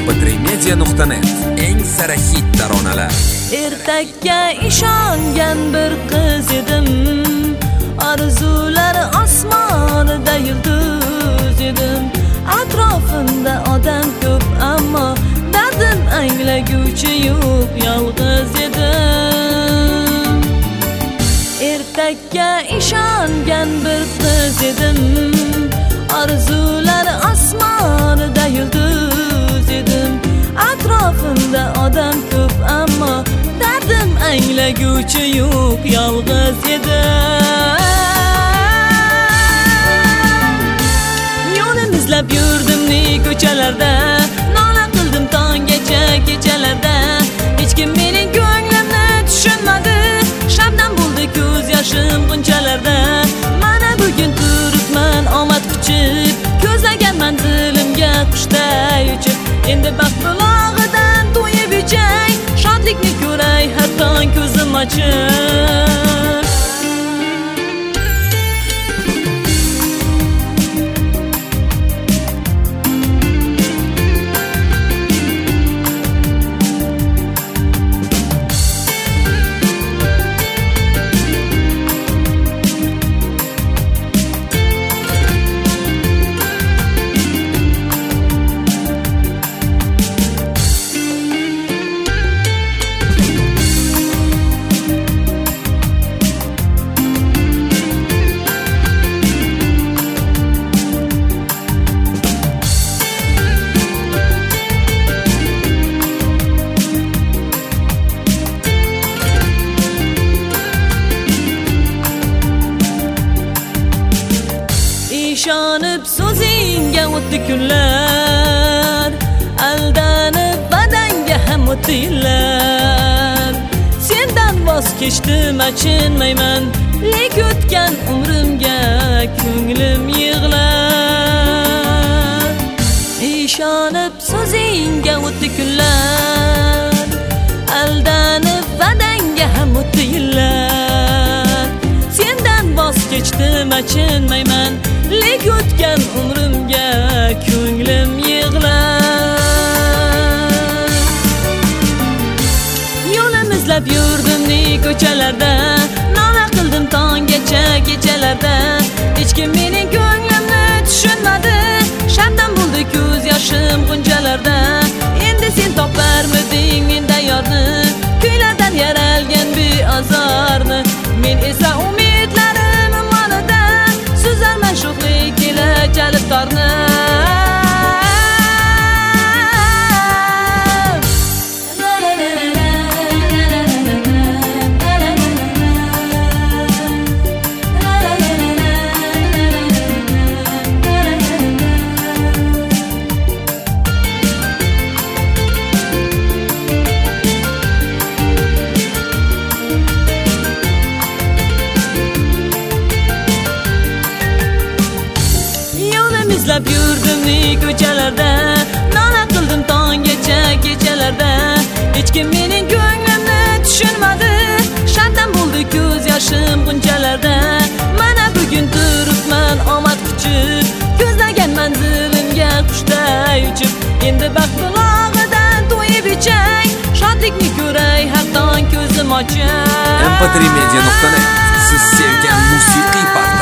mp3media.net eng sara hit taronalar. Ertakka ishongan bir qiz edim, orzulari osmonida yulduz edim. Atrofimda odam ko'p, ammo dardim anglaguvchi yo'q, yolg'iz edim. Ertakka ishongan bir qiz edim, orzulari osmonida yulduz edim. Atrofimda odam ko'p, ammo dardim anglaguvchi yo'q, yolg'iz edim. Yo'lim izlab yurdim ko'chalarda, nola qildim tonggacha kechalarda. Hech kim mening ko'nglimni tushunmadi, shabnam bo'ldi ko'z yoshim g'unchalarda. Mana bugun turibman omad quchib, ko'zlagan manzilimga qushday uchib. Endi baxt bulog'idan to'yib ichay, shodlikni ko'ray hatto ko'zim ochib. Ishonib so'zingga o'tdi kunlar, aldanib badanga ham o'tdi yillar. Sendan voz kechdim, achinmayman, lek o'tgan umrimga ko'nglim yig'lar. Ishonib so'zingga o'tdi kunlar, aldanib badanga ham o'tdi yillar. Sendan voz kechdim, achinmayman, lek o'tgan umrimga ko'nglim yig'lar. Yo'lim izlab yurdim ko'chalarda, nola qildim tonggacha kechalarda. Hech kim mening ko'nglimni tushunmadi, shabnam bo'ldi ko'z yoshim g'unchalarda. Endi sen toparmiding menda yorni, kuylardan yaralgan beozorni. Men esa umidlarim imonida suzarman sho'xlik ila jalib torni. Izlab yurdim ko'chalarda, nola qildim tonggacha kechalarda. Hech kim mening ko'nglimni tushunmadi, shabnam bo'ldi ko'z yoshim g'unchalarda. Mana bugun turibman omad quchib, ko'zlagan manzilimga qushday uchib. Endi baxt bulog'idan to'yib ichay, shodlikni ko'ray hatto ko'zim ochib. mp3media.net siz sevgan musiqiy